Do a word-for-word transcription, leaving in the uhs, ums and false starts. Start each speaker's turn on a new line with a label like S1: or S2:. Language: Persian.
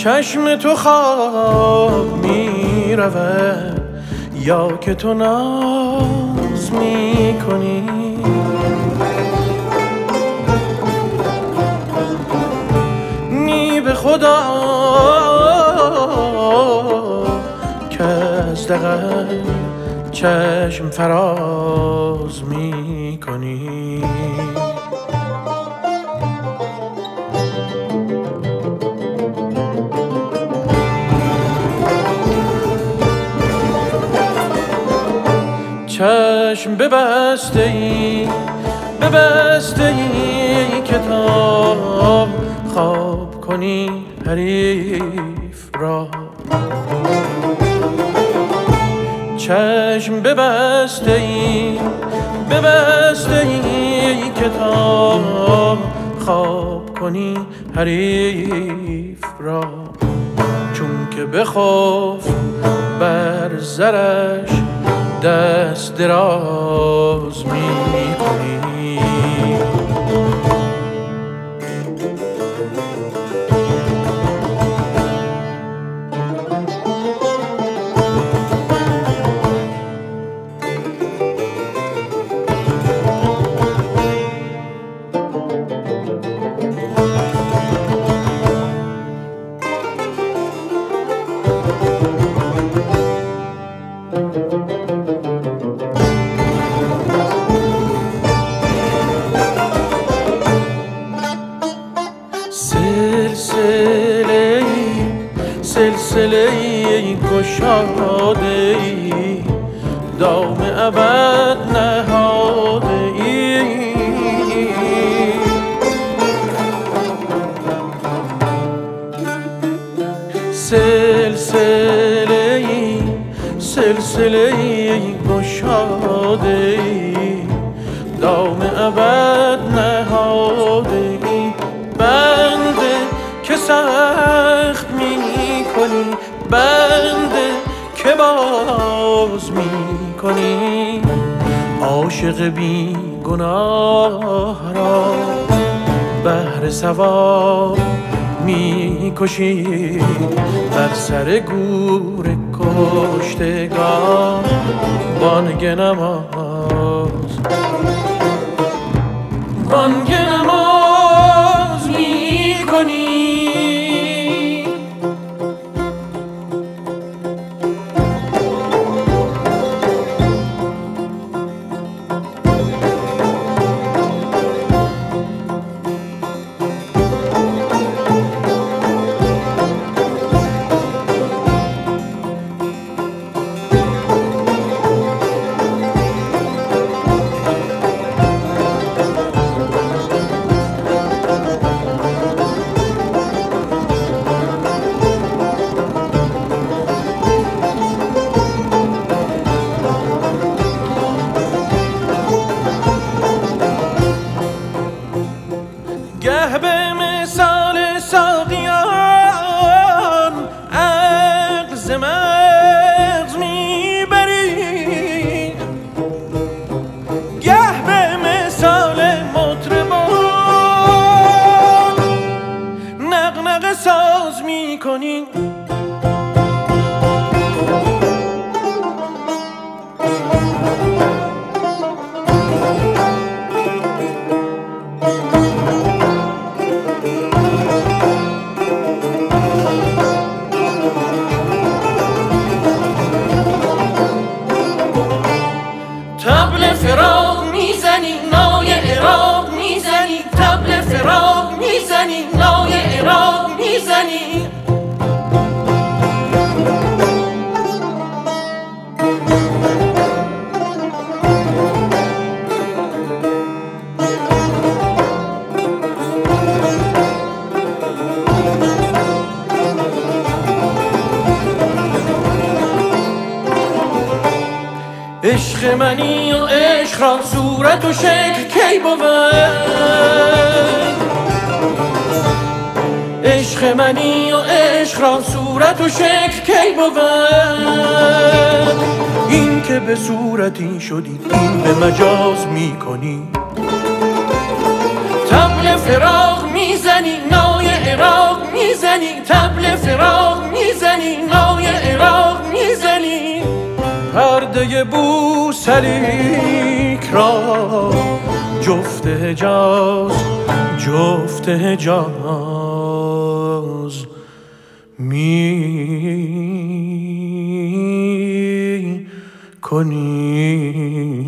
S1: چشم تو خواب می رود یا که تو ناز می کنی؟ نی به خدا که از دغل چشم فراز می کنی. چشم ببسته ای ببسته ای که تا خواب کنی حریف را. چشم ببسته ای ببسته ای که تا خواب کنی حریف را. چون که بخوف بر زرش دست دراز می کنی. سلسله سلسله گشاده ای دام ابد نهاده ای. سلسله سلسله گشاده ای دام ابد نهاده ای. بنده که سخت می کنی بنده که باز می کنی. عاشق بی گناه را بهر ثواب می کشی. بر سر گور کشتگان بانگ نماز بانگ نماز می کنی. گه به مثال ساقیان عقل ز مغز میبری. گه به مثال مطربان نغنغه ساز میکنی. طبل فراق میزنی نای عراق میزنی. طبل فراق میزنی نای عراق میزنی. عشق منی و عشق را صورت و شکل کی بود؟ عشق منی و عشق را صورت و شکل کی بود؟ این که به صورتی شدی این به مجاز می کنی. طبل فراق میزنی نای عراق میزنی. میزنی، طبل فراق میزنی، نای عراق میزنی، پرده بوسلیک را جفت حجاز جفت حجاز می کنی.